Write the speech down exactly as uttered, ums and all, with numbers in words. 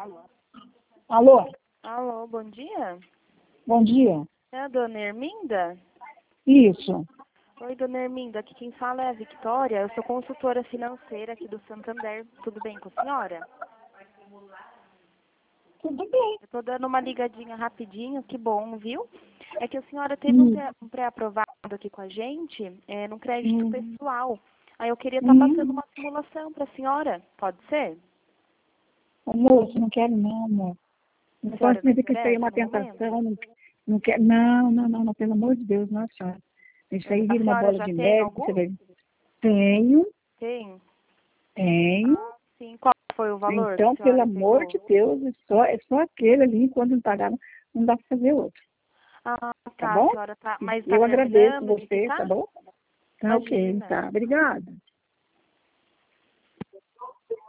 Alô? Alô, bom dia. Bom dia. É a dona Herminda? Isso. Oi, dona Herminda, aqui quem fala é a Victória. Eu sou consultora financeira aqui do Santander. Tudo bem com a senhora? Tudo bem. Eu tô dando uma ligadinha rapidinho, que bom, viu? É que a senhora teve um Hum. pré- um pré-aprovado aqui com a gente, é, num crédito Hum. pessoal. Aí eu queria estar Hum. passando uma simulação para a senhora. Pode ser? Ô, moço, não quero não, amor. A Não senhora posso não me dizer que isso aí é interessa uma no momento? tentação. Não, não quero. Não, não, não, não, pelo amor de Deus, não, senhora. Isso aí A vira uma senhora bola já de tem neve, algum? você vê. Tenho, Tem. tenho. Ah, sim. Qual foi o valor que a Então, pelo senhora amor pegou? de Deus, é só, é só aquele ali, quando não pagar, não dá pra fazer outro. Ah, Tá tá, a bom? senhora tá. Mas tá Eu agradeço terminando de você, tá quitar? bom? Tá ok, Imagina. tá. Obrigada.